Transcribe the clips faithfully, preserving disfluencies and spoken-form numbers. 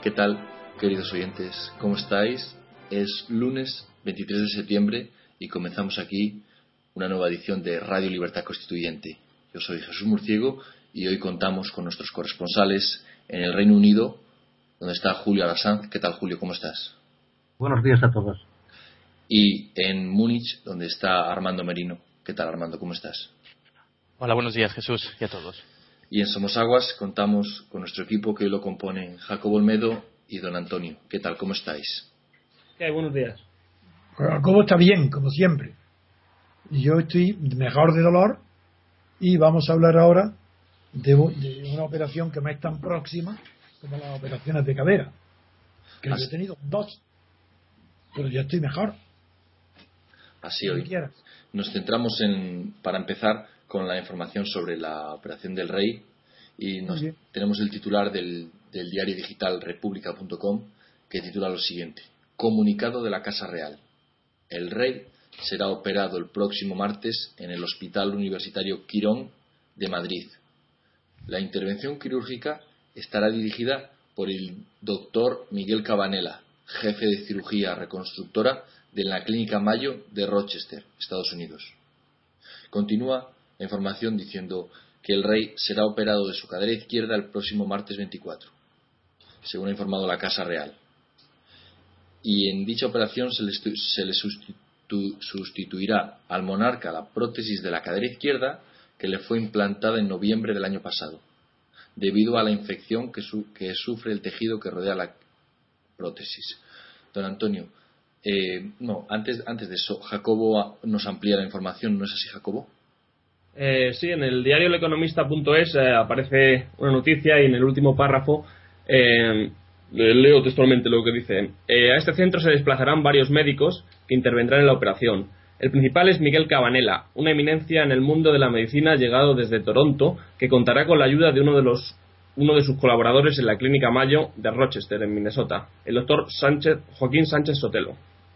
¿Qué tal, queridos oyentes? ¿Cómo estáis? Es lunes veintitrés de septiembre y comenzamos aquí una nueva edición de Radio Libertad Constituyente. Yo soy Jesús Murciego y hoy contamos con nuestros corresponsales en el Reino Unido, donde está Julio Alasanz. ¿Qué tal, Julio? ¿Cómo estás? Buenos días a todos. Y en Múnich, donde está Armando Merino. ¿Qué tal, Armando? ¿Cómo estás? Hola, buenos días, Jesús, y a todos. Y en Somosaguas contamos con nuestro equipo, que hoy lo componen Jacobo Olmedo y don Antonio. ¿Qué tal? ¿Cómo estáis? ¿Qué hay? Buenos días. Pues Jacobo está bien, como siempre. Y yo estoy mejor de dolor y vamos a hablar ahora de, de una operación que me es tan próxima como las operaciones de cadera. Que Así, yo he tenido dos, pero ya estoy mejor. Así hoy. Nos centramos en, para empezar, con la información sobre la operación del Rey, y nos, tenemos el titular del, del diario digital república punto com, que titula lo siguiente: comunicado de la Casa Real. El Rey será operado el próximo martes en el Hospital Universitario Quirón de Madrid. La intervención quirúrgica estará dirigida por el doctor Miguel Cabanela, jefe de cirugía reconstructora de la Clínica Mayo de Rochester, Estados Unidos. Continúa la información diciendo que el Rey será operado de su cadera izquierda el próximo martes veinticuatro, según ha informado la Casa Real. Y en dicha operación se le, se le sustitu, sustituirá al monarca la prótesis de la cadera izquierda que le fue implantada en noviembre del año pasado, debido a la infección que, su, que sufre el tejido que rodea la prótesis. Don Antonio, eh, no, antes, antes de eso, Jacobo nos amplía la información, ¿no es así, Jacobo? Eh, sí, en el diario eleconomista punto es eh, aparece una noticia y en el último párrafo eh, leo textualmente lo que dice. Eh, a este centro se desplazarán varios médicos que intervendrán en la operación. El principal es Miguel Cabanela, una eminencia en el mundo de la medicina llegado desde Toronto, que contará con la ayuda de uno de los uno de sus colaboradores en la Clínica Mayo de Rochester, en Minnesota, el doctor Sánchez, Joaquín Sánchez Sotelo.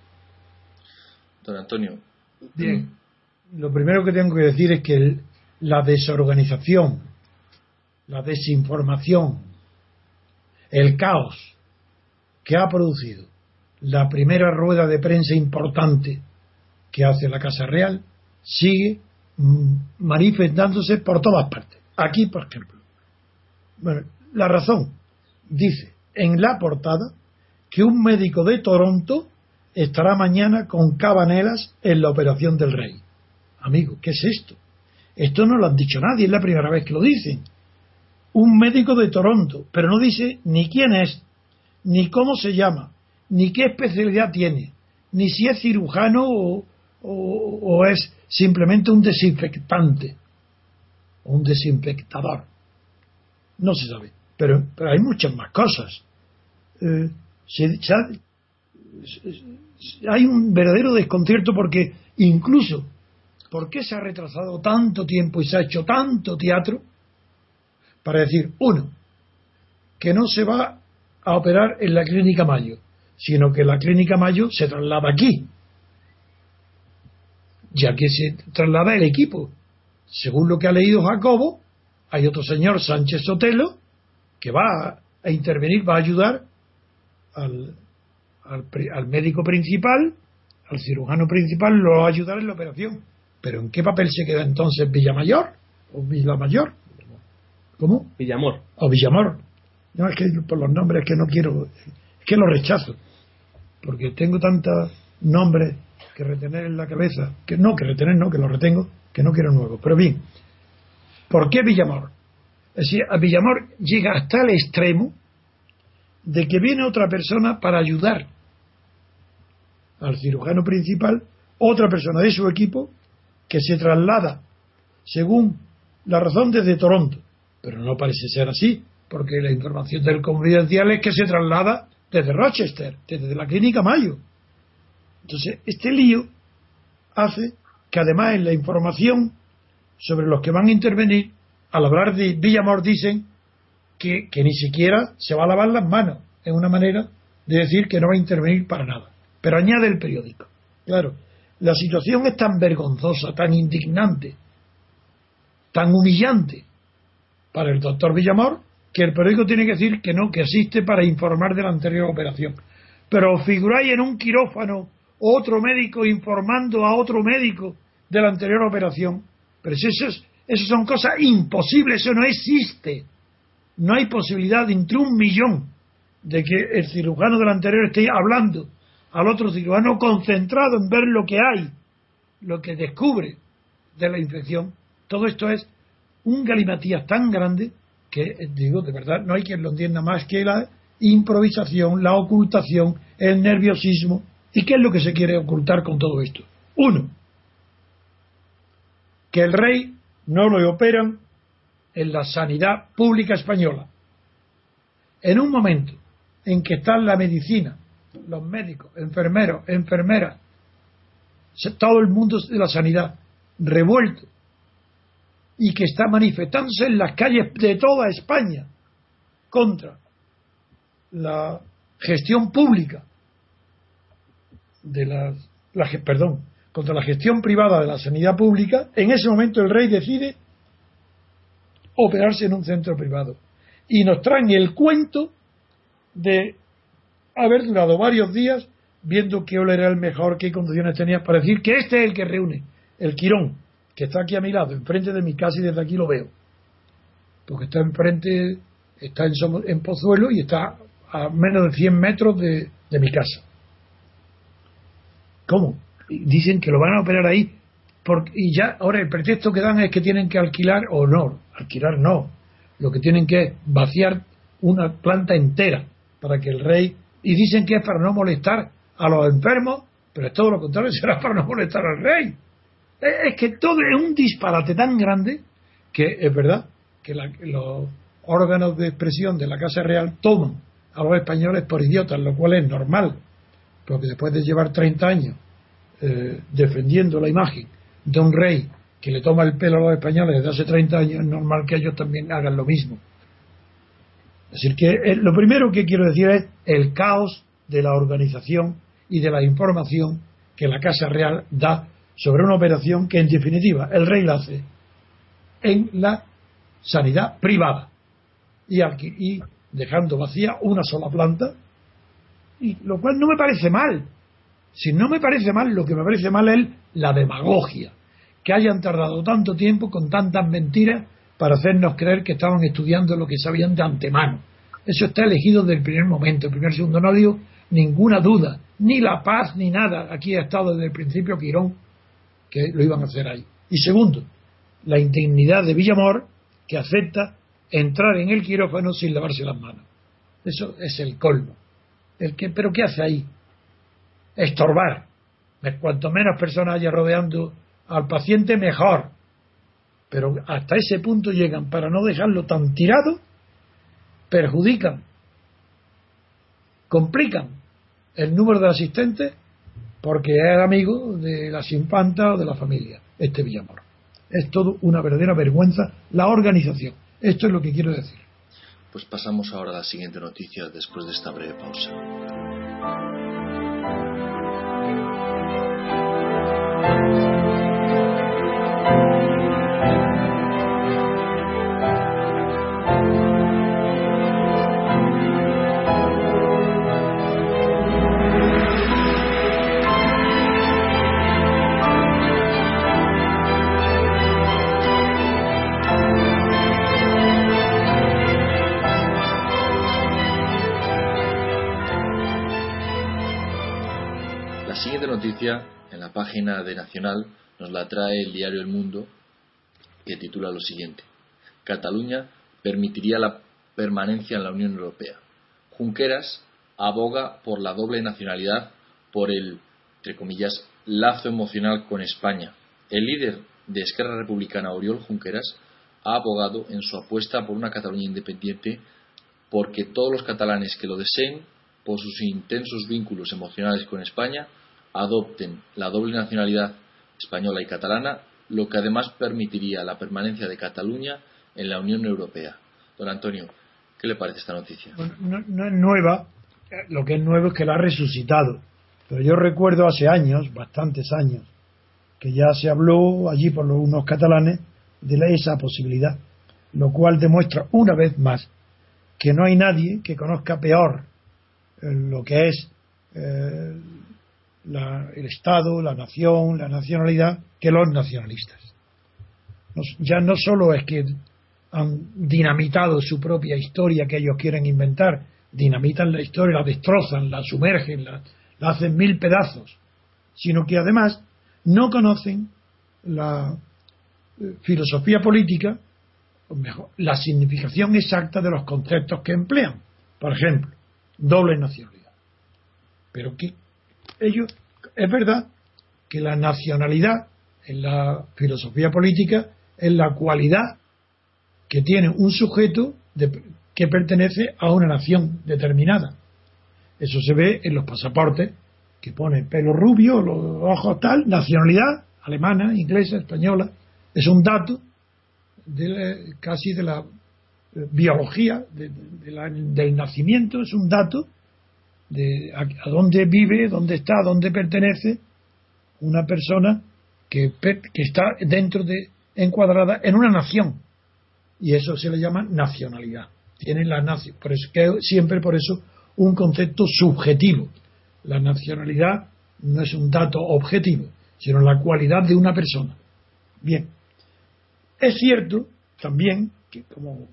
Don Antonio. Bien. Lo primero que tengo que decir es que el, la desorganización, la desinformación, el caos que ha producido la primera rueda de prensa importante que hace la Casa Real sigue mm, manifestándose por todas partes. Aquí, por ejemplo. Bueno, la razón dice en la portada que un médico de Toronto estará mañana con Cabanelas en la operación del Rey. Amigo, ¿qué es esto? Esto no lo han dicho nadie, es la primera vez que lo dicen. Un médico de Toronto, pero no dice ni quién es, ni cómo se llama, ni qué especialidad tiene, ni si es cirujano o, o, o es simplemente un desinfectante, o un desinfectador. No se sabe, pero, pero hay muchas más cosas. Eh, se, se ha, se, hay un verdadero desconcierto porque incluso ¿por qué se ha retrasado tanto tiempo y se ha hecho tanto teatro? Para decir, uno, que no se va a operar en la Clínica Mayo, sino que la Clínica Mayo se traslada aquí, ya que se traslada el equipo. Según lo que ha leído Jacobo, hay otro señor, Sánchez Sotelo, que va a intervenir, va a ayudar al, al, al médico principal, al cirujano principal, lo va a ayudar en la operación. ¿Pero en qué papel se queda entonces Villamayor? ¿O Villamayor? ¿Cómo? Villamor. O Villamor. No, es que por los nombres que no quiero, es que los rechazo. Porque tengo tantos nombres que retener en la cabeza, que no, que retener no, que los retengo, que no quiero nuevos. Pero bien, ¿por qué Villamor? Es decir, a Villamor llega hasta el extremo de que viene otra persona para ayudar al cirujano principal, otra persona de su equipo, que se traslada, según la razón, desde Toronto. Pero no parece ser así, porque la información del confidencial es que se traslada desde Rochester, desde la Clínica Mayo. Entonces, este lío hace que además en la información sobre los que van a intervenir, al hablar de Villamor dicen que, que ni siquiera se va a lavar las manos. Es una manera de decir que no va a intervenir para nada. Pero añade el periódico. Claro. La situación es tan vergonzosa, tan indignante, tan humillante para el doctor Villamor, que el periódico tiene que decir que no, que existe para informar de la anterior operación. Pero os figuráis en un quirófano otro médico informando a otro médico de la anterior operación. Pero eso, es, eso son cosas imposibles, eso no existe. No hay posibilidad de entre un millón de que el cirujano del anterior esté hablando al otro cirujano concentrado en ver lo que hay, lo que descubre de la infección. Todo esto es un galimatías tan grande que, digo, de verdad, no hay quien lo entienda más que la improvisación, la ocultación, el nerviosismo. ¿Y qué es lo que se quiere ocultar con todo esto? Uno, que el rey no lo operan en la sanidad pública española. En un momento en que está la medicina, los médicos, enfermeros, enfermeras, todo el mundo de la sanidad revuelto y que está manifestándose en las calles de toda España contra la gestión pública de la, la perdón, contra la gestión privada de la sanidad pública, en ese momento el rey decide operarse en un centro privado. Y nos traen el cuento de haber durado varios días viendo qué olor era el mejor, qué condiciones tenía, para decir que este es el que reúne, el Quirón, que está aquí a mi lado, enfrente de mi casa, y desde aquí lo veo. Porque está enfrente, está en, en Pozuelo y está a menos de cien metros de, de mi casa. ¿Cómo? Dicen que lo van a operar ahí. Porque, y ya, ahora el pretexto que dan es que tienen que alquilar, o no, alquilar no. Lo que tienen que es vaciar una planta entera para que el rey. Y dicen que es para no molestar a los enfermos, pero es todo lo contrario, será para no molestar al rey. Es que todo es un disparate tan grande que es verdad que la, los órganos de expresión de la Casa Real toman a los españoles por idiotas, lo cual es normal, porque después de llevar treinta años eh, defendiendo la imagen de un rey que le toma el pelo a los españoles desde hace treinta años, es normal que ellos también hagan lo mismo. Es decir, que eh, lo primero que quiero decir es el caos de la organización y de la información que la Casa Real da sobre una operación que, en definitiva, el rey la hace en la sanidad privada y, aquí, y dejando vacía una sola planta, y lo cual no me parece mal. Si no me parece mal, lo que me parece mal es la demagogia, que hayan tardado tanto tiempo con tantas mentiras para hacernos creer que estaban estudiando lo que sabían de antemano. Eso está elegido desde el primer momento, el primer segundo, no digo ninguna duda, ni La Paz ni nada. Aquí ha estado desde el principio Quirón, que lo iban a hacer ahí. Y segundo, la indignidad de Villamor, que acepta entrar en el quirófano sin lavarse las manos. Eso es el colmo. El que, ¿pero qué hace ahí? Estorbar. Cuanto menos personas haya rodeando al paciente, mejor. Pero hasta ese punto llegan, para no dejarlo tan tirado, perjudican, complican el número de asistentes, porque es amigo de las infantas o de la familia, este Villamor. Es todo una verdadera vergüenza la organización. Esto es lo que quiero decir. Pues pasamos ahora a la siguiente noticia después de esta breve pausa. Noticia en la página de Nacional nos la trae el diario El Mundo, que titula lo siguiente: Cataluña permitiría la permanencia en la Unión Europea. Junqueras aboga por la doble nacionalidad por el, entre comillas, lazo emocional con España. El líder de Esquerra Republicana, Oriol Junqueras, ha abogado en su apuesta por una Cataluña independiente porque todos los catalanes que lo deseen, por sus intensos vínculos emocionales con España, adopten la doble nacionalidad española y catalana, lo que además permitiría la permanencia de Cataluña en la Unión Europea. Don Antonio, ¿qué le parece esta noticia? Bueno, no, no es nueva, lo que es nuevo es que la ha resucitado. Pero yo recuerdo hace años, bastantes años, que ya se habló allí por los, unos catalanes de la, esa posibilidad, lo cual demuestra una vez más que no hay nadie que conozca peor eh, lo que es eh, la, el Estado, la nación, la nacionalidad, que los nacionalistas. Nos, ya no solo es que han dinamitado su propia historia que ellos quieren inventar, dinamitan la historia, la destrozan, la sumergen, la, la hacen mil pedazos, sino que además no conocen la eh, filosofía política, o mejor, la significación exacta de los conceptos que emplean. Por ejemplo, doble nacionalidad. Pero que ellos, es verdad que la nacionalidad en la filosofía política es la cualidad que tiene un sujeto de, que pertenece a una nación determinada. Eso se ve en los pasaportes, que pone pelo rubio, los ojos tal, nacionalidad alemana, inglesa, española. Es un dato de la, casi de la biología de, de la, del nacimiento, es un dato de a, a dónde vive, dónde está, a dónde pertenece una persona que, que está dentro de, encuadrada en una nación, y eso se le llama nacionalidad. Tiene la nación, por eso que siempre por eso un concepto subjetivo. La nacionalidad no es un dato objetivo, sino la cualidad de una persona. Bien, es cierto también que como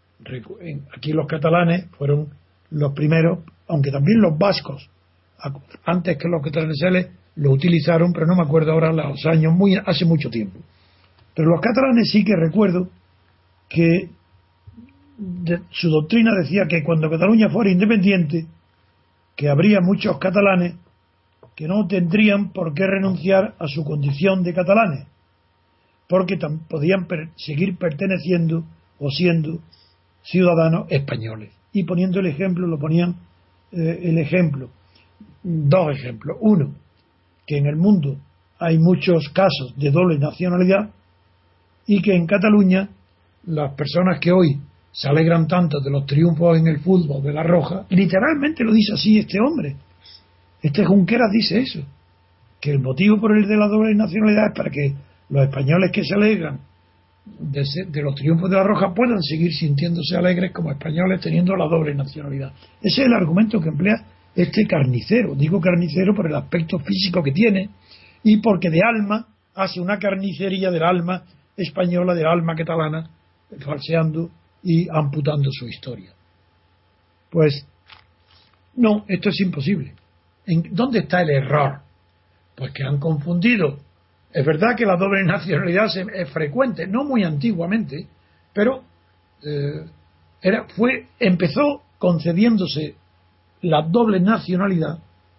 aquí los catalanes fueron los primeros, aunque también los vascos antes que los catalanes lo utilizaron, pero no me acuerdo ahora los años, muy hace mucho tiempo. Pero los catalanes sí que recuerdo que de, su doctrina decía que cuando Cataluña fuera independiente, que habría muchos catalanes que no tendrían por qué renunciar a su condición de catalanes, porque tam, podían per, seguir perteneciendo o siendo ciudadanos españoles. Y poniendo el ejemplo, lo ponían eh, el ejemplo, dos ejemplos. Uno, que en el mundo hay muchos casos de doble nacionalidad y que en Cataluña las personas que hoy se alegran tanto de los triunfos en el fútbol de la Roja, literalmente lo dice así este hombre, este Junqueras dice eso, que el motivo por el de la doble nacionalidad es para que los españoles que se alegran de, ser, de los triunfos de la Roja puedan seguir sintiéndose alegres como españoles teniendo la doble nacionalidad. Ese es el argumento que emplea este carnicero. Digo carnicero por el aspecto físico que tiene y porque de alma hace una carnicería del alma española, del alma catalana, falseando y amputando su historia. Pues no, esto es imposible. ¿En dónde está el error? Pues que han confundido. Es verdad que la doble nacionalidad es frecuente, no muy antiguamente, pero eh, era, fue, empezó concediéndose la doble nacionalidad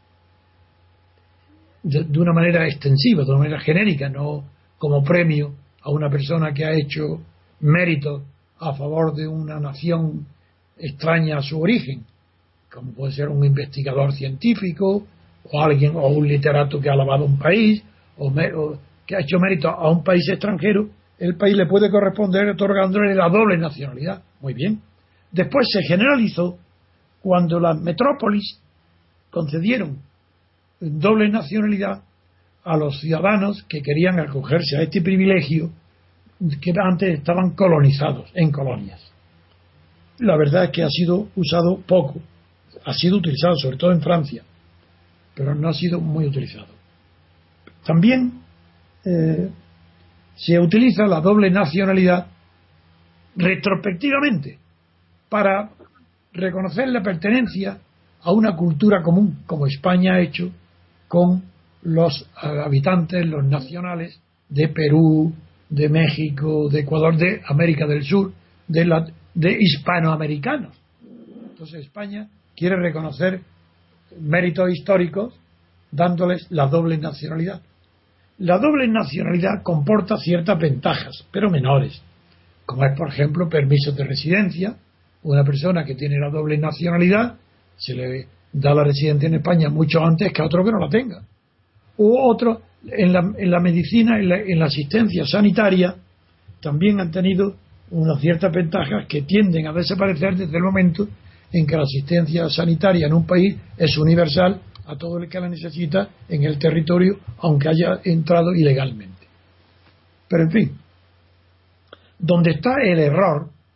de, de una manera extensiva, de una manera genérica, no como premio a una persona que ha hecho méritos a favor de una nación extraña a su origen, como puede ser un investigador científico o alguien o un literato que ha alabado un país o, me, o que ha hecho mérito a un país extranjero. El país le puede corresponder otorgándole la doble nacionalidad. Muy bien. Después se generalizó cuando las metrópolis concedieron doble nacionalidad a los ciudadanos que querían acogerse a este privilegio, que antes estaban colonizados en colonias. La verdad es que ha sido usado poco, ha sido utilizado sobre todo en Francia, pero no ha sido muy utilizado. También eh, se utiliza la doble nacionalidad retrospectivamente para reconocer la pertenencia a una cultura común, como España ha hecho con los habitantes, los nacionales de Perú, de México, de Ecuador, de América del Sur, de, la, de hispanoamericanos. Entonces España quiere reconocer méritos históricos dándoles la doble nacionalidad. La doble nacionalidad comporta ciertas ventajas, pero menores, como es, por ejemplo, permisos de residencia. Una persona que tiene la doble nacionalidad se le da la residencia en España mucho antes que a otro que no la tenga. U otro, en la, en la medicina, en la, en la asistencia sanitaria, también han tenido unas ciertas ventajas que tienden a desaparecer desde el momento en que la asistencia sanitaria en un país es universal a todo el que la necesita en el territorio, aunque haya entrado ilegalmente. Pero en fin, donde está el error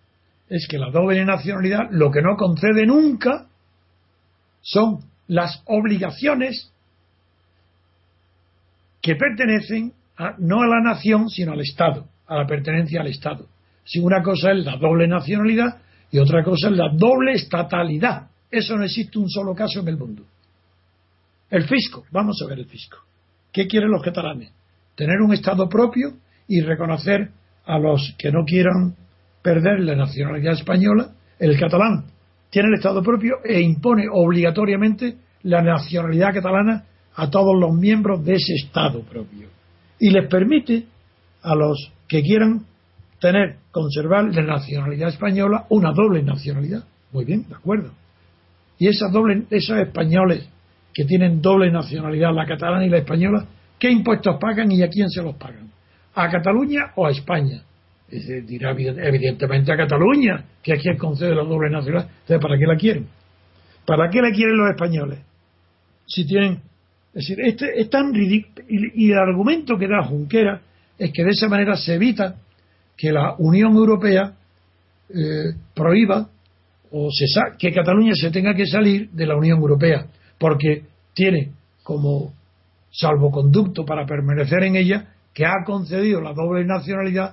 es que la doble nacionalidad lo que no concede nunca son las obligaciones que pertenecen a, no a la nación, sino al Estado, a la pertenencia al Estado. Si una cosa es la doble nacionalidad y otra cosa es la doble estatalidad. Eso no existe un solo caso en el mundo. El fisco, vamos a ver el fisco. ¿Qué quieren los catalanes? Tener un Estado propio y reconocer a los que no quieran perder la nacionalidad española. El catalán tiene el Estado propio e impone obligatoriamente la nacionalidad catalana a todos los miembros de ese Estado propio. Y les permite a los que quieran tener, conservar la nacionalidad española, una doble nacionalidad. Muy bien, de acuerdo. Y esas doble, esos españoles que tienen doble nacionalidad, la catalana y la española, ¿qué impuestos pagan y a quién se los pagan? ¿A Cataluña o a España? Y se dirá evidentemente a Cataluña, que es quien concede la doble nacionalidad. Entonces, ¿para qué la quieren? ¿Para qué la quieren los españoles? Si tienen, es decir, este es tan ridículo. Y, y el argumento que da Junqueras es que de esa manera se evita que la Unión Europea eh, prohíba o se sa- que Cataluña se tenga que salir de la Unión Europea, porque tiene como salvoconducto para permanecer en ella que ha concedido la doble nacionalidad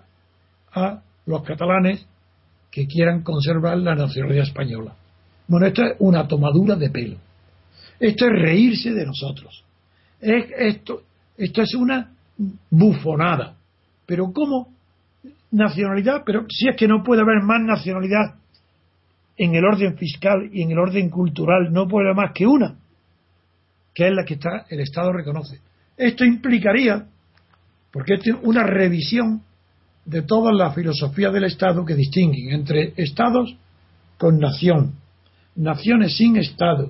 a los catalanes que quieran conservar la nacionalidad española. Bueno, esto es una tomadura de pelo. Esto es reírse de nosotros. Es, esto, esto es una bufonada. Pero ¿cómo nacionalidad? Pero si es que no puede haber más nacionalidad en el orden fiscal y en el orden cultural, no puede haber más que una, que es la que está el Estado reconoce. Esto implicaría, porque es una revisión de todas las filosofías del Estado que distinguen entre Estados con nación, naciones sin Estado,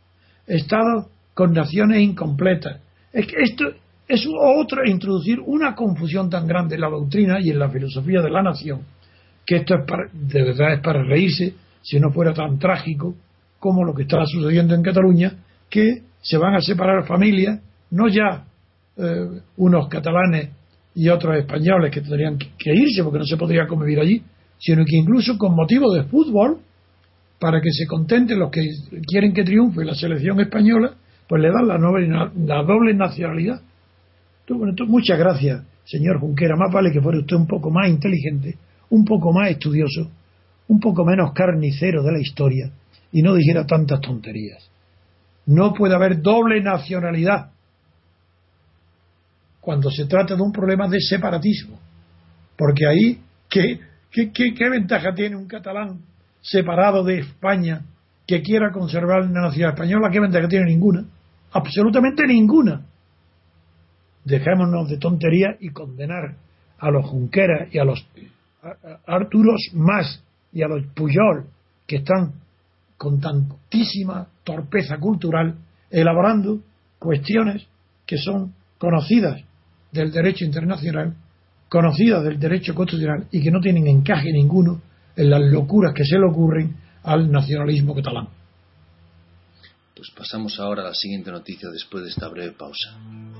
Estados con naciones incompletas. Es que esto es otra, introducir una confusión tan grande en la doctrina y en la filosofía de la nación, que esto es para, de verdad es para reírse, si no fuera tan trágico como lo que está sucediendo en Cataluña, que se van a separar familias, no ya eh, unos catalanes y otros españoles que tendrían que irse porque no se podría convivir allí, sino que incluso con motivo de fútbol, para que se contenten los que quieren que triunfe la selección española, pues le dan la, noble, la doble nacionalidad. Bueno, entonces, muchas gracias, señor Junqueras. Más vale que fuera usted un poco más inteligente, un poco más estudioso, un poco menos carnicero de la historia y no dijera tantas tonterías. No puede haber doble nacionalidad cuando se trata de un problema de separatismo, porque ahí ¿qué, qué, qué, qué ventaja tiene un catalán separado de España que quiera conservar la nacionalidad española? ¿Qué ventaja tiene? Ninguna, absolutamente ninguna. Dejémonos de tonterías y condenar a los Junqueras y a los Arturos Mas y a los Pujol, que están con tantísima torpeza cultural elaborando cuestiones que son conocidas del derecho internacional, conocidas del derecho constitucional y que no tienen encaje ninguno en las locuras que se le ocurren al nacionalismo catalán. Pues pasamos ahora a la siguiente noticia después de esta breve pausa.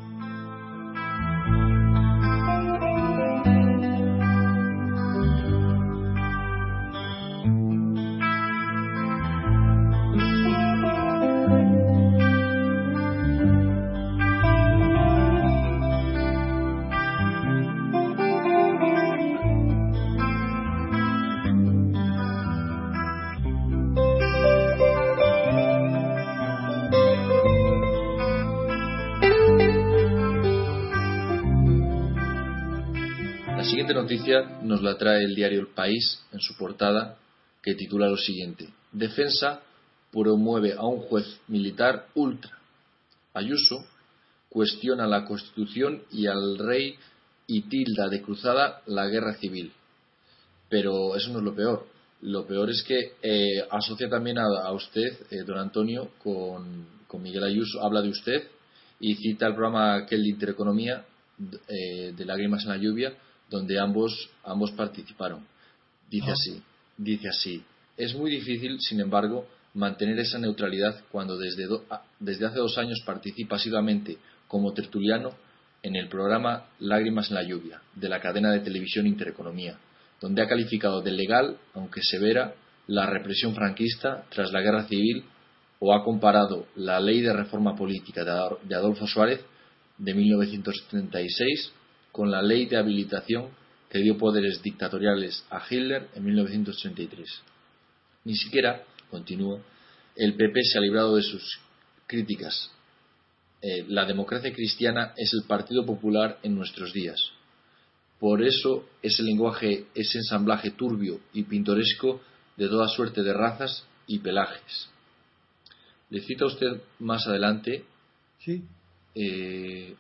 La siguiente noticia nos la trae el diario El País en su portada, que titula lo siguiente: Defensa promueve a un juez militar ultra. Ayuso cuestiona la Constitución y al rey y tilda de cruzada la guerra civil. Pero eso no es lo peor. Lo peor es que eh, asocia también a, a usted, eh, don Antonio, con, con Miguel Ayuso, habla de usted y cita el programa aquel de Intereconomía, eh, de Lágrimas en la Lluvia, donde ambos ambos participaron. Dice así, dice así: es muy difícil, sin embargo, mantener esa neutralidad cuando desde, do, desde hace dos años participa asiduamente como tertuliano en el programa Lágrimas en la Lluvia de la cadena de televisión Intereconomía, donde ha calificado de legal, aunque severa, la represión franquista tras la guerra civil, o ha comparado la ley de reforma política de Adolfo Suárez de mil novecientos setenta y seis con la ley de habilitación que dio poderes dictatoriales a Hitler en mil novecientos treinta y tres. Ni siquiera, continúo, el P P se ha librado de sus críticas. Eh, la democracia cristiana es el Partido Popular en nuestros días. Por eso ese lenguaje, ese ensamblaje turbio y pintoresco de toda suerte de razas y pelajes. Le cita usted más adelante. Sí. Eh,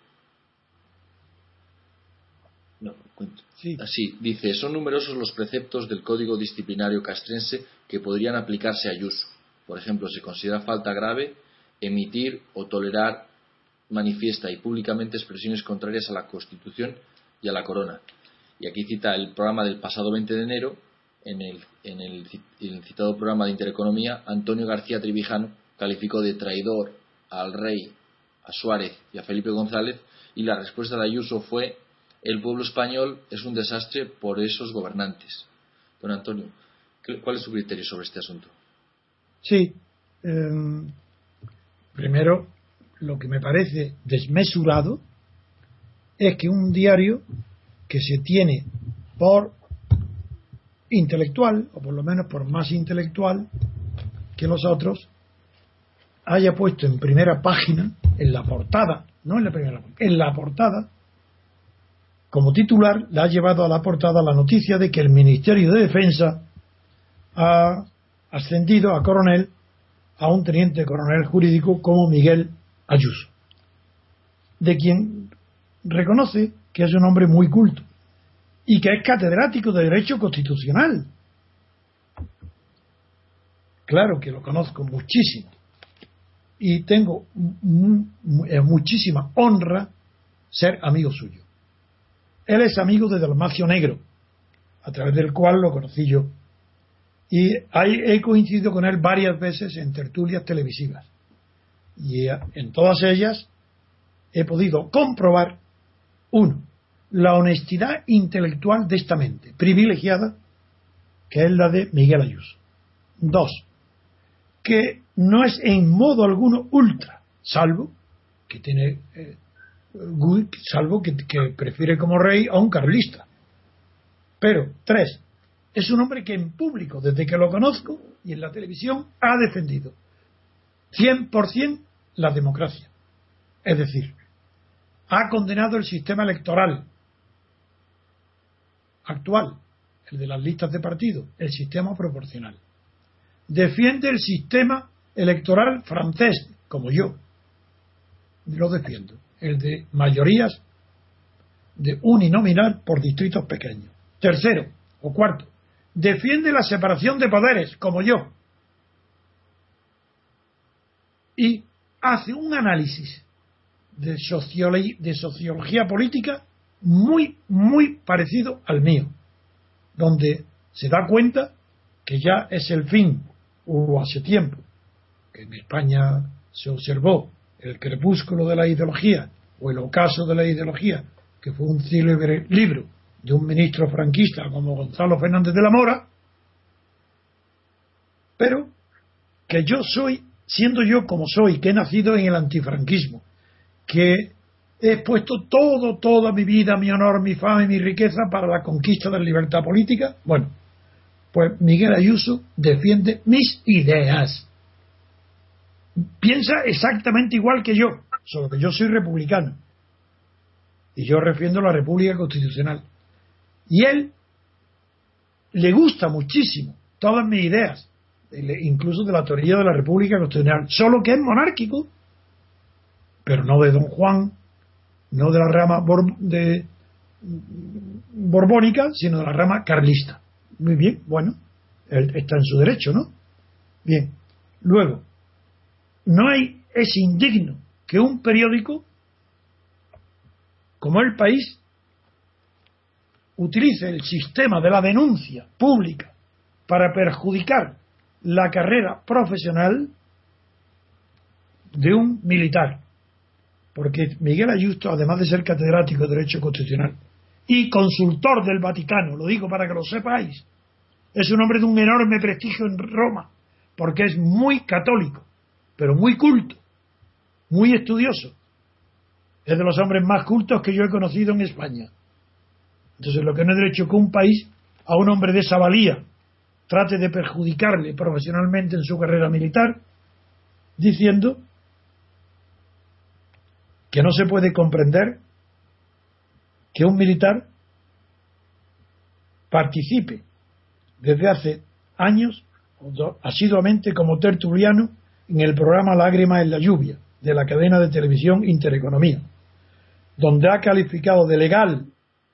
no, cuento. Sí. Así, dice, son numerosos los preceptos del Código Disciplinario Castrense que podrían aplicarse a Ayuso. Por ejemplo, se considera falta grave emitir o tolerar manifiesta y públicamente expresiones contrarias a la Constitución y a la Corona. Y aquí cita el programa del pasado veinte de enero, en el, en el, el citado programa de Intereconomía, Antonio García Trevijano calificó de traidor al rey, a Suárez y a Felipe González, y la respuesta de Ayuso fue: el pueblo español es un desastre por esos gobernantes. Don Antonio, ¿cuál es su criterio sobre este asunto? Sí, eh, primero, lo que me parece desmesurado es que un diario que se tiene por intelectual, o por lo menos por más intelectual que los otros, haya puesto en primera página, en la portada, no en la primera, en la portada, como titular, le ha llevado a la portada la noticia de que el Ministerio de Defensa ha ascendido a coronel a un teniente coronel jurídico como Miguel Ayuso, de quien reconoce que es un hombre muy culto y que es catedrático de Derecho Constitucional. Claro que lo conozco muchísimo y tengo muchísima honra ser amigo suyo. Él es amigo de Dalmacio Negro, a través del cual lo conocí yo, y he coincidido con él varias veces en tertulias televisivas, y en todas ellas he podido comprobar, uno, la honestidad intelectual de esta mente privilegiada, que es la de Miguel Ayuso; dos, que no es en modo alguno ultra, salvo que tiene eh, salvo que, que prefiere como rey a un carlista. Pero, tres, es un hombre que en público, desde que lo conozco y en la televisión, ha defendido cien por ciento la democracia. Es decir, ha condenado el sistema electoral actual, el de las listas de partido, el sistema proporcional. Defiende el sistema electoral francés, como yo lo defiendo, el de mayorías de uninominal por distritos pequeños. Tercero o cuarto, defiende la separación de poderes, como yo, y hace un análisis de sociología, de sociología política muy, muy parecido al mío, donde se da cuenta que ya es el fin, o hace tiempo, que en España se observó el crepúsculo de la ideología, o el ocaso de la ideología, que fue un célebre libro de un ministro franquista como Gonzalo Fernández de la Mora, pero que yo soy, siendo yo como soy, que he nacido en el antifranquismo, que he puesto todo, toda mi vida, mi honor, mi fama y mi riqueza para la conquista de la libertad política, bueno, pues Miguel Ayuso defiende mis ideas. Piensa exactamente igual que yo, solo que yo soy republicano y yo defiendo la República Constitucional. Y él le gusta muchísimo todas mis ideas, incluso de la teoría de la República Constitucional, solo que es monárquico, pero no de Don Juan, no de la rama bor- de borbónica, sino de la rama carlista. Muy bien, bueno, él está en su derecho, ¿no? Bien, luego, no hay, es indigno que un periódico como El País utilice el sistema de la denuncia pública para perjudicar la carrera profesional de un militar, porque Miguel Ayuso, además de ser catedrático de Derecho Constitucional y consultor del Vaticano, lo digo para que lo sepáis. Es un hombre de un enorme prestigio en Roma, porque es muy católico, pero muy culto, muy estudioso. Es de los hombres más cultos que yo he conocido en España. Entonces, lo que no es derecho que un país, a un hombre de esa valía, trate de perjudicarle profesionalmente en su carrera militar, diciendo que no se puede comprender que un militar participe desde hace años asiduamente como tertuliano en el programa Lágrimas en la lluvia de la cadena de televisión Intereconomía, donde ha calificado de legal,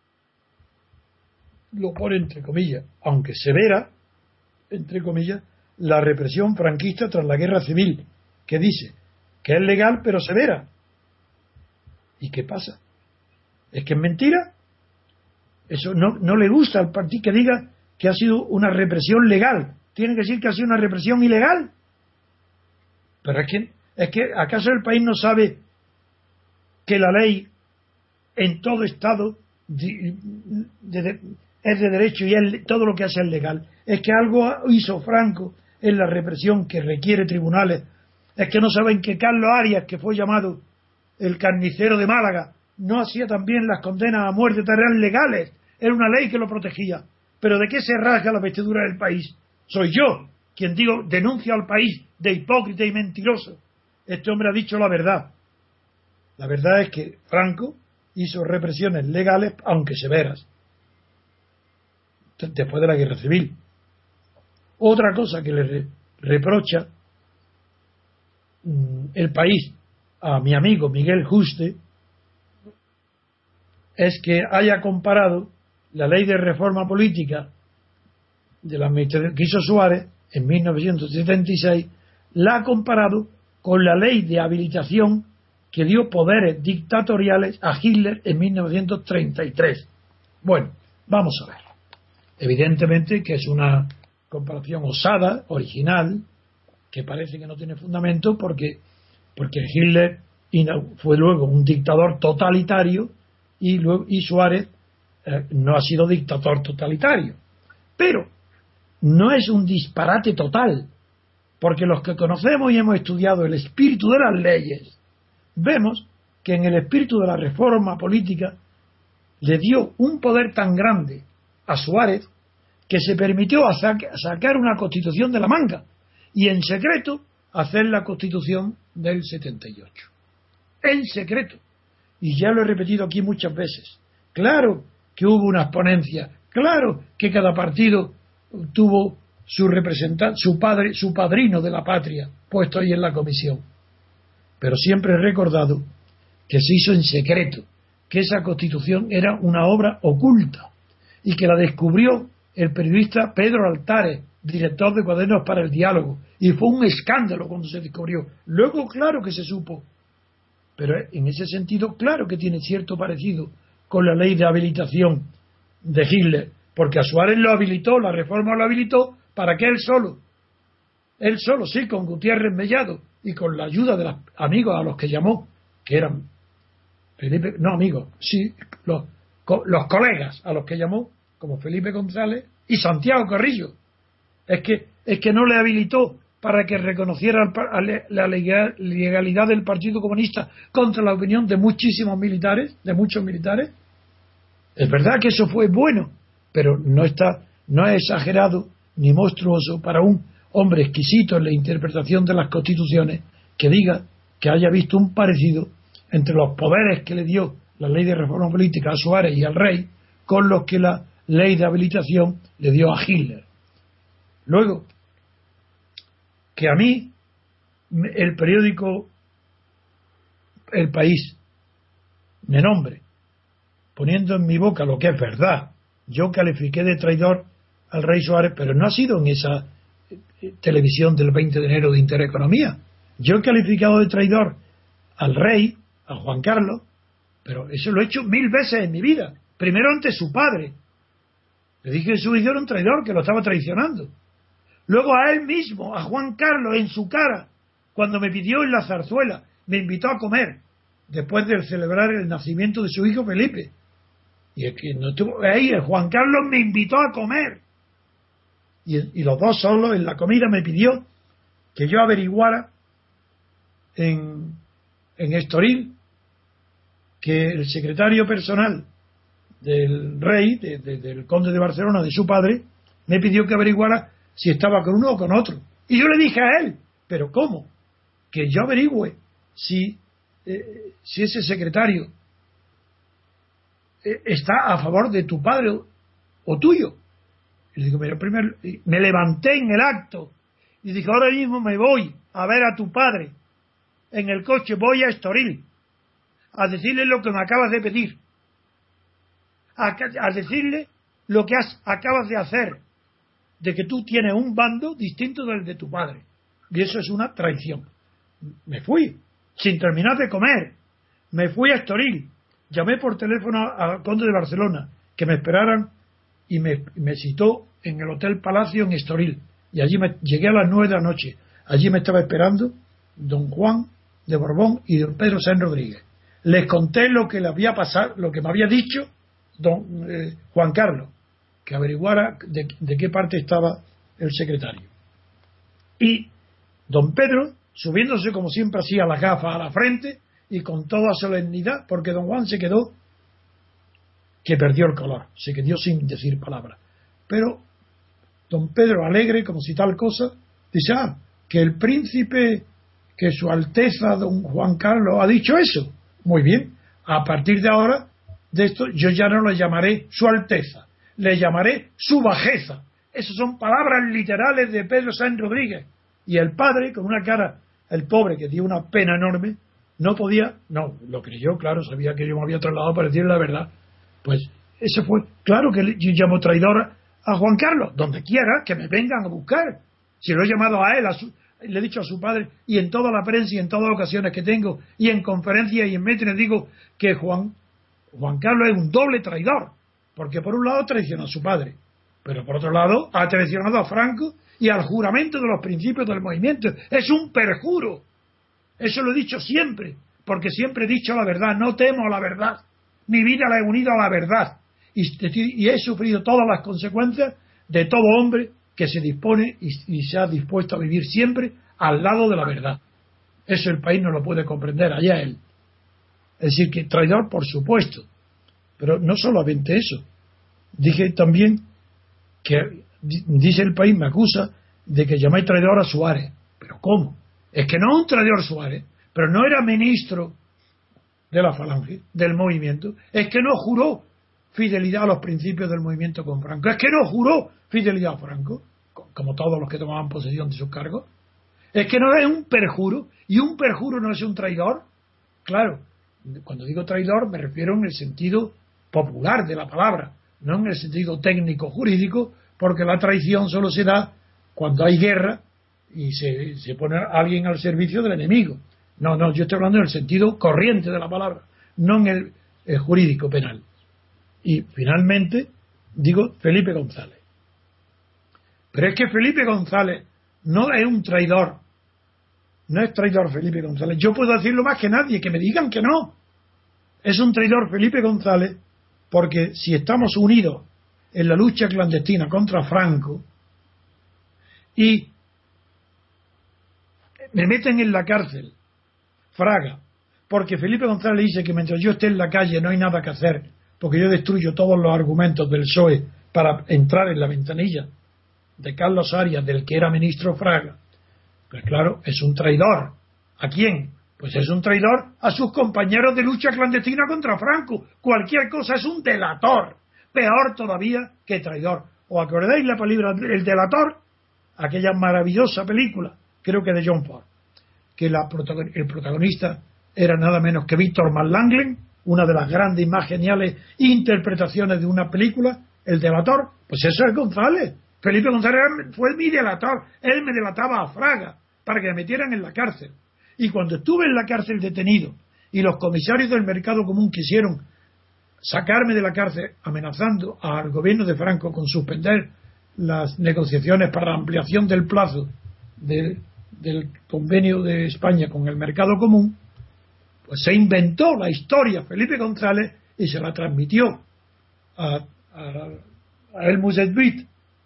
lo pone entre comillas, aunque severa, entre comillas, la represión franquista tras la guerra civil, que dice que es legal pero severa. ¿Y qué pasa? ¿Es que es mentira? Eso no, no le gusta al partido que diga que ha sido una represión legal. Tiene que decir que ha sido una represión ilegal. Pero es que, es que ¿acaso el país no sabe que la ley en todo Estado de, de, de, es de derecho y es, todo lo que hace es legal? Es que algo hizo Franco en la represión que requiere tribunales. Es que no saben que Carlos Arias, que fue llamado el carnicero de Málaga, no hacía también las condenas a muerte, eran legales. Era una ley que lo protegía. Pero ¿de qué se rasga la vestidura del país? Soy yo quien digo, denuncia al país de hipócrita y mentiroso. Este hombre ha dicho la verdad. La verdad es que Franco hizo represiones legales, aunque severas, después de la guerra civil. Otra cosa que le re- reprocha mmm, el país a mi amigo Miguel Juste es que haya comparado la ley de reforma política de la administración que hizo Suárez en mil novecientos setenta y seis, la ha comparado con la ley de habilitación que dio poderes dictatoriales a Hitler en mil novecientos treinta y tres. Bueno, vamos a ver. Evidentemente que es una comparación osada, original, que parece que no tiene fundamento porque, porque Hitler fue luego un dictador totalitario y, luego, y Suárez eh, no ha sido dictador totalitario. Pero no es un disparate total, porque los que conocemos y hemos estudiado el espíritu de las leyes, vemos que en el espíritu de la reforma política le dio un poder tan grande a Suárez que se permitió sacar una constitución de la manga y en secreto hacer la constitución del setenta y ocho. En secreto. Y ya lo he repetido aquí muchas veces. Claro que hubo unas ponencias, claro que cada partido tuvo su representante, su padre, su padrino de la patria puesto ahí en la comisión. Pero siempre he recordado que se hizo en secreto, que esa constitución era una obra oculta y que la descubrió el periodista Pedro Altares, director de Cuadernos para el Diálogo, y fue un escándalo cuando se descubrió. Luego, claro que se supo, pero en ese sentido, claro que tiene cierto parecido con la ley de habilitación de Hitler, porque a Suárez lo habilitó, la reforma lo habilitó para que él solo, él solo, sí, con Gutiérrez Mellado y con la ayuda de los amigos a los que llamó, que eran Felipe, no amigos, sí, los, los colegas a los que llamó, como Felipe González y Santiago Carrillo. Es que, es que no le habilitó para que reconociera la legalidad del Partido Comunista contra la opinión de muchísimos militares, de muchos militares. Es verdad que eso fue bueno, pero no está, no es exagerado ni monstruoso para un hombre exquisito en la interpretación de las constituciones que diga que haya visto un parecido entre los poderes que le dio la ley de reforma política a Suárez y al rey con los que la ley de habilitación le dio a Hitler. Luego, que a mí el periódico El País me nombre, poniendo en mi boca lo que es verdad. Yo califiqué de traidor al rey Suárez, pero no ha sido en esa televisión del veinte de enero de Intereconomía. Yo he calificado de traidor al rey, a Juan Carlos, pero eso lo he hecho mil veces en mi vida. Primero ante su padre. Le dije que su hijo era un traidor, que lo estaba traicionando. Luego a él mismo, a Juan Carlos, en su cara, cuando me pidió en la zarzuela, me invitó a comer, después de celebrar el nacimiento de su hijo Felipe. Y es que no estuvo ahí, el Juan Carlos me invitó a comer. Y, y los dos solos en la comida me pidió que yo averiguara en, en Estoril que el secretario personal del rey, de, de, del conde de Barcelona, de su padre, me pidió que averiguara si estaba con uno o con otro. Y yo le dije a él, ¿pero cómo? Que yo averigüe si, eh, si ese secretario eh, está a favor de tu padre o, o tuyo. Y le digo, pero primero, me levanté en el acto y dije, ahora mismo me voy a ver a tu padre en el coche, voy a Estoril a decirle lo que me acabas de pedir, a, a decirle lo que has, acabas de hacer, de que tú tienes un bando distinto del de tu padre, y eso es una traición. Me fui sin terminar de comer, me fui a Estoril, llamé por teléfono al conde de Barcelona que me esperaran y me, me citó en el Hotel Palacio en Estoril, y allí me llegué a las nueve de la noche. Allí me estaba esperando don Juan de Borbón y don Pedro Sáenz Rodríguez. Les conté lo que le había pasado, lo que me había dicho don eh, Juan Carlos, que averiguara de, de qué parte estaba el secretario. Y don Pedro, subiéndose como siempre hacía las gafas a la frente y con toda solemnidad, porque don Juan se quedó que perdió el color, se quedó sin decir palabra. Pero don Pedro, alegre como si tal cosa, dice, ah, que el príncipe, que su Alteza don Juan Carlos ha dicho eso. Muy bien, a partir de ahora, de esto, yo ya no le llamaré su Alteza, le llamaré su bajeza. Esas son palabras literales de Pedro Sáenz Rodríguez. Y el padre, con una cara, el pobre, que dio una pena enorme, no podía, no, lo creyó, claro, sabía que yo me había trasladado para decirle la verdad. Pues ese fue, claro que yo llamo traidor a Juan Carlos, donde quiera, que me vengan a buscar. Si lo he llamado a él, a su, le he dicho a su padre, y en toda la prensa y en todas las ocasiones que tengo, y en conferencias y en mítines digo que Juan, Juan Carlos es un doble traidor, porque por un lado traiciona a su padre, pero por otro lado ha traicionado a Franco y al juramento de los principios del movimiento. Es un perjuro. Eso lo he dicho siempre, porque siempre he dicho la verdad, no temo la verdad. Mi vida la he unido a la verdad y, y he sufrido todas las consecuencias de todo hombre que se dispone y, y se ha dispuesto a vivir siempre al lado de la verdad. Eso el país no lo puede comprender, allá él. Es decir, que traidor, por supuesto, pero no solamente eso. Dije también que, dice el país, me acusa de que llamáis traidor a Suárez. ¿Pero cómo? Es que no un traidor Suárez, pero no era ministro de la Falange, del movimiento. Es que no juró fidelidad a los principios del movimiento con Franco. Es que no juró fidelidad a Franco, como todos los que tomaban posesión de sus cargos. Es que no es un perjuro, y un perjuro no es un traidor. Claro, cuando digo traidor me refiero en el sentido popular de la palabra, no en el sentido técnico jurídico, porque la traición solo se da cuando hay guerra y se, se pone a alguien al servicio del enemigo. No, no, yo estoy hablando en el sentido corriente de la palabra, no en el, el jurídico penal. Y finalmente digo Felipe González. Pero es que Felipe González no es un traidor. No es traidor Felipe González. Yo puedo decirlo más que nadie, que me digan que no. Es un traidor Felipe González porque si estamos unidos en la lucha clandestina contra Franco y me meten en la cárcel Fraga, porque Felipe González dice que mientras yo esté en la calle no hay nada que hacer, porque yo destruyo todos los argumentos del P S O E para entrar en la ventanilla de Carlos Arias, del que era ministro Fraga. Pues claro, es un traidor. ¿A quién? Pues es un traidor a sus compañeros de lucha clandestina contra Franco. Cualquier cosa es un delator. Peor todavía que traidor. ¿Os acordáis la película El Delator? Aquella maravillosa película, creo que de John Ford, que la protagon- el protagonista era nada menos que Víctor Manlanglen, una de las grandes y más geniales interpretaciones de una película, El Delator. Pues eso es González. Felipe González fue mi delator. Él me delataba a Fraga para que me metieran en la cárcel. Y cuando estuve en la cárcel detenido y los comisarios del Mercado Común quisieron sacarme de la cárcel amenazando al gobierno de Franco con suspender las negociaciones para la ampliación del plazo de, del convenio de España con el Mercado Común, pues se inventó la historia Felipe González y se la transmitió a, a, a Helmut Schmidt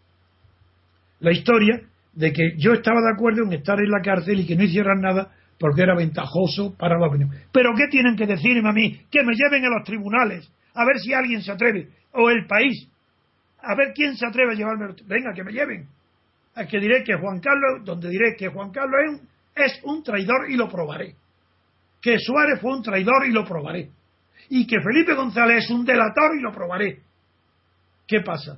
la historia de que yo estaba de acuerdo en estar en la cárcel y que no hicieran nada porque era ventajoso para la opinión. ¿Pero qué tienen que decirme a mí? Que me lleven a los tribunales, a ver si alguien se atreve, o el país, a ver quién se atreve a llevarme. Venga, que me lleven. Es que diré que Juan Carlos, donde diré que Juan Carlos es un, es un traidor y lo probaré. Que Suárez fue un traidor y lo probaré. Y que Felipe González es un delator y lo probaré. ¿Qué pasa?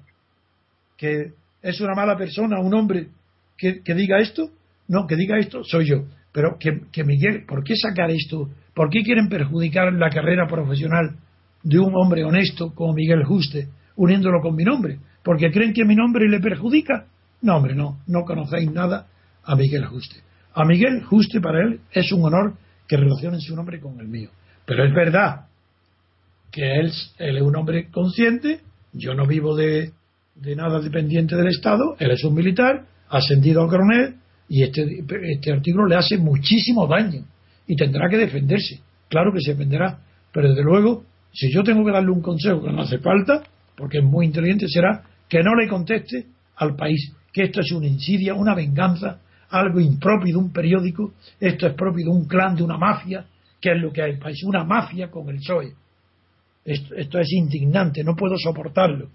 ¿Que es una mala persona, un hombre que, que diga esto? No, que diga esto soy yo. Pero que, que Miguel, ¿por qué sacar esto? ¿Por qué quieren perjudicar la carrera profesional de un hombre honesto como Miguel Juste, uniéndolo con mi nombre? ¿Porque creen que mi nombre le perjudica? No, hombre, no, no conocéis nada a Miguel Juste. A Miguel Juste, para él, es un honor que relacionen su nombre con el mío. Pero es verdad que él, él es un hombre consciente, yo no vivo de, de nada dependiente del Estado, él es un militar, ascendido a coronel, y este, este artículo le hace muchísimo daño, y tendrá que defenderse, claro que se defenderá, pero desde luego, si yo tengo que darle un consejo que no hace falta, porque es muy inteligente, será que no le conteste al país, que esto es una insidia, una venganza, algo impropio de un periódico, esto es propio de un clan, de una mafia, que es lo que hay en el país, una mafia con el P S O E. Esto, esto es indignante, no puedo soportarlo.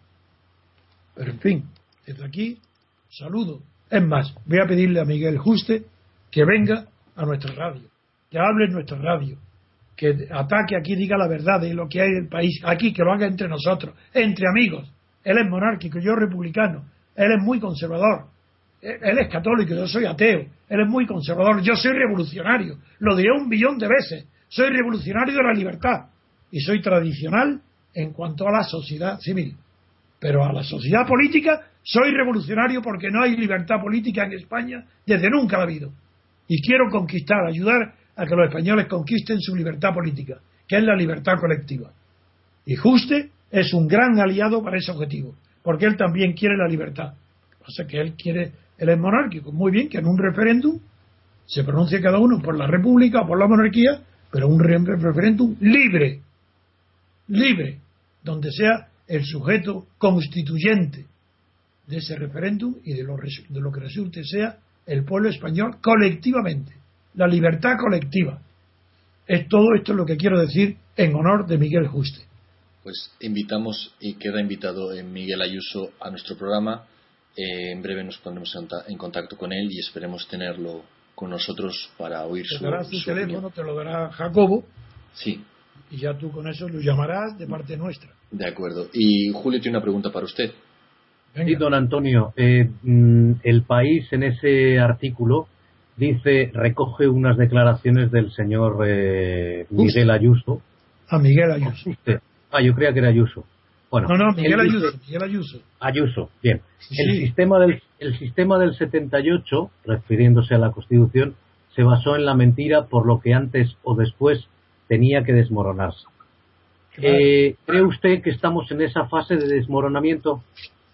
Pero en fin, desde aquí, saludo. Es más, voy a pedirle a Miguel Juste que venga a nuestra radio, que hable en nuestra radio, que ataque aquí, diga la verdad de lo que hay en el país, aquí, que lo haga entre nosotros, entre amigos. Él es monárquico, yo republicano, él es muy conservador, él es católico, yo soy ateo, él es muy conservador, yo soy revolucionario, lo diré un billón de veces, soy revolucionario de la libertad y soy tradicional en cuanto a la sociedad civil, pero a la sociedad política soy revolucionario porque no hay libertad política en España desde nunca la ha habido, y quiero conquistar, ayudar a que los españoles conquisten su libertad política, que es la libertad colectiva. Y Juste es un gran aliado para ese objetivo, porque él también quiere la libertad. O sea que él quiere, él es monárquico, muy bien, que en un referéndum se pronuncie cada uno por la república o por la monarquía, pero un referéndum libre, libre, donde sea el sujeto constituyente de ese referéndum y de lo, de lo que resulte sea el pueblo español colectivamente, la libertad colectiva. Es todo esto lo que quiero decir en honor de Miguel Juste. Pues invitamos y queda invitado Miguel Ayuso a nuestro programa. Eh, en breve nos pondremos en contacto con él y esperemos tenerlo con nosotros para oír su, te dará su, su teléfono, opinión. Te lo dará Jacobo. Sí. Y ya tú con eso lo llamarás de parte nuestra. De acuerdo. Y Julio tiene una pregunta para usted. Venga. Sí, don Antonio. Eh, el País en ese artículo dice, recoge unas declaraciones del señor eh, Miguel Ayuso. A Miguel Ayuso. Ah, yo creía que era Ayuso. Bueno, no, no, Miguel dice, Ayuso, Miguel Ayuso. Ayuso, bien. Sí. El sistema del el sistema del setenta y ocho, refiriéndose a la Constitución, se basó en la mentira, por lo que antes o después tenía que desmoronarse. Claro. Eh, ¿Cree usted que estamos en esa fase de desmoronamiento?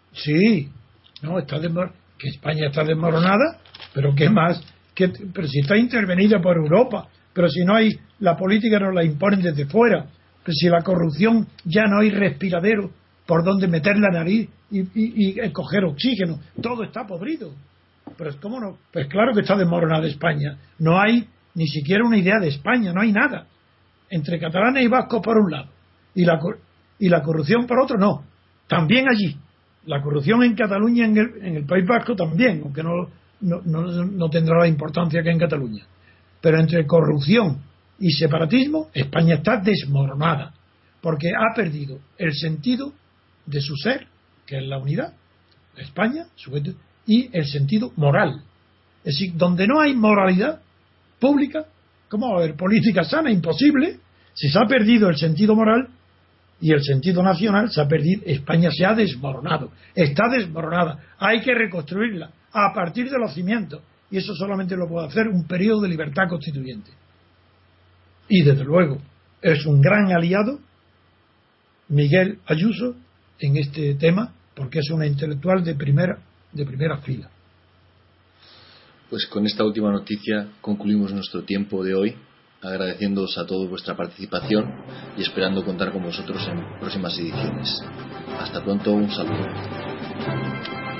Sí, no, está desmor- que España está desmoronada, pero qué más, que, pero si está intervenida por Europa, pero si no hay, la política nos la imponen desde fuera, pero si la corrupción ya no hay respiradero por donde meter la nariz y, y, y coger oxígeno, todo está podrido. Pero ¿cómo no? Pues claro que está desmoronada España. No hay ni siquiera una idea de España, no hay nada. Entre catalanes y vascos por un lado y la, y la corrupción por otro, no. También allí. La corrupción en Cataluña, en el, en el País Vasco también, aunque no, no, no, no tendrá la importancia que en Cataluña. Pero entre corrupción y separatismo, España está desmoronada, porque ha perdido el sentido de su ser, que es la unidad de España, sujeto, y el sentido moral. Es decir, donde no hay moralidad pública, ¿cómo va a haber política sana? Imposible. Si se ha perdido el sentido moral y el sentido nacional, se ha perdido. España se ha desmoronado, está desmoronada, hay que reconstruirla a partir de los cimientos, y eso solamente lo puede hacer un periodo de libertad constituyente. Y desde luego es un gran aliado Miguel Ayuso en este tema, porque es una intelectual de primera de primera fila. Pues con esta última noticia concluimos nuestro tiempo de hoy, agradeciéndoos a todos vuestra participación y esperando contar con vosotros en próximas ediciones. Hasta Hasta pronto, un saludo.